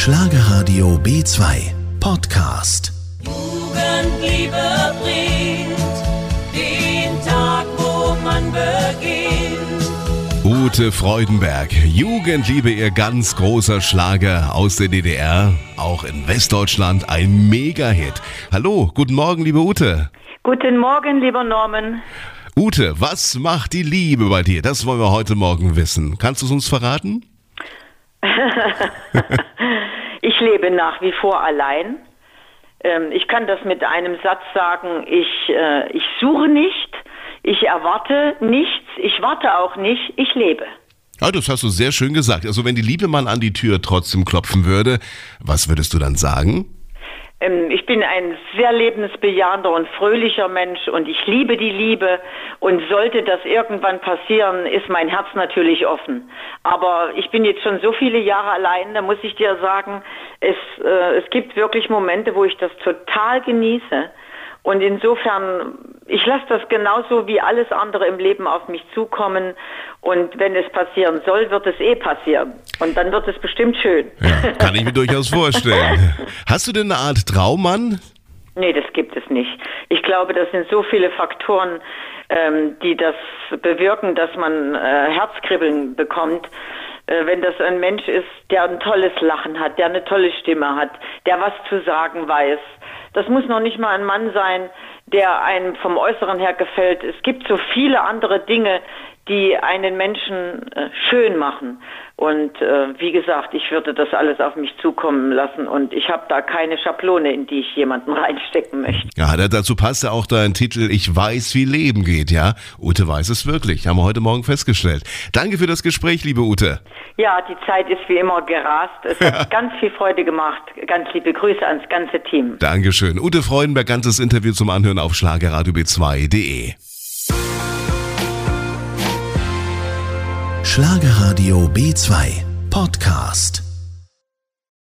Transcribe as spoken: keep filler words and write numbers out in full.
Schlagerradio B zwei Podcast. Jugendliebe bringt den Tag, wo man beginnt. Ute Freudenberg, Jugendliebe, ihr ganz großer Schlager aus der D D R, auch in Westdeutschland ein Mega-Hit. Hallo, guten Morgen, liebe Ute. Guten Morgen, lieber Norman. Ute, was macht die Liebe bei dir? Das wollen wir heute Morgen wissen. Kannst du es uns verraten? Ich lebe nach wie vor allein. Ähm, ich kann das mit einem Satz sagen, ich, äh, ich suche nicht, ich erwarte nichts, ich warte auch nicht, ich lebe. Ja, das hast du sehr schön gesagt. Also wenn die Liebe mal an die Tür trotzdem klopfen würde, was würdest du dann sagen? Ähm, ich bin ein sehr lebensbejahender und fröhlicher Mensch und ich liebe die Liebe, und sollte das irgendwann passieren, ist mein Herz natürlich offen. Aber ich bin jetzt schon so viele Jahre allein, da muss ich dir sagen, es, äh, es gibt wirklich Momente, wo ich das total genieße. Und insofern, ich lasse das genauso wie alles andere im Leben auf mich zukommen. Und wenn es passieren soll, wird es eh passieren. Und dann wird es bestimmt schön. Ja, kann ich mir durchaus vorstellen. Hast du denn eine Art Traummann? Nee, das gibt es nicht. Ich glaube, das sind so viele Faktoren, ähm, die das bewirken, dass man äh, Herzkribbeln bekommt. Äh, wenn das ein Mensch ist, der ein tolles Lachen hat, der eine tolle Stimme hat, der was zu sagen weiß. Das muss noch nicht mal ein Mann sein, der einem vom Äußeren her gefällt. Es gibt so viele andere Dinge, die einen Menschen äh, schön machen. Und äh, wie gesagt, ich würde das alles auf mich zukommen lassen. Und ich habe da keine Schablone, in die ich jemanden reinstecken möchte. Ja, dazu passt ja auch dein Titel Ich weiß, wie Leben geht, ja? Ute weiß es wirklich, haben wir heute Morgen festgestellt. Danke für das Gespräch, liebe Ute. Ja, die Zeit ist wie immer gerast. Es hat ganz viel Freude gemacht. Ganz liebe Grüße ans ganze Team. Dankeschön. Ute Freudenberg, ganzes Interview zum Anhören auf schlagerradio b zwei punkt de. Schlagerradio B zwei Podcast.